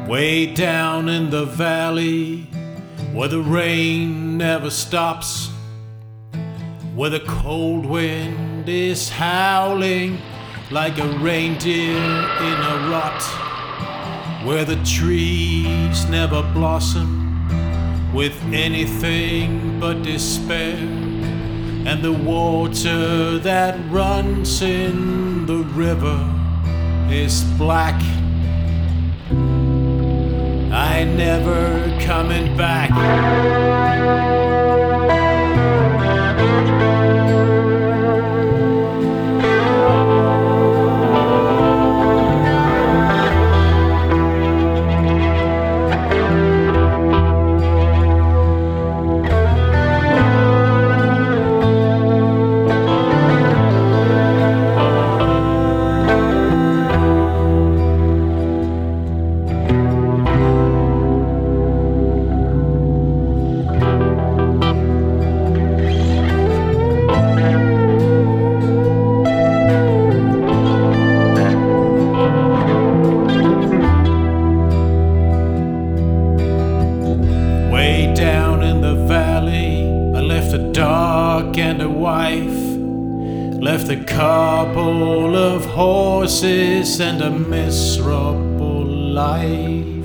Way down in the valley, where the rain never stops, where the cold wind is howling like a reindeer in a rut, where the trees never blossom with anything but despair, and the water that runs in the river is black. I ain't never coming back. Way down in the valley, I left a dog and a wife, left a couple of horses and a miserable life.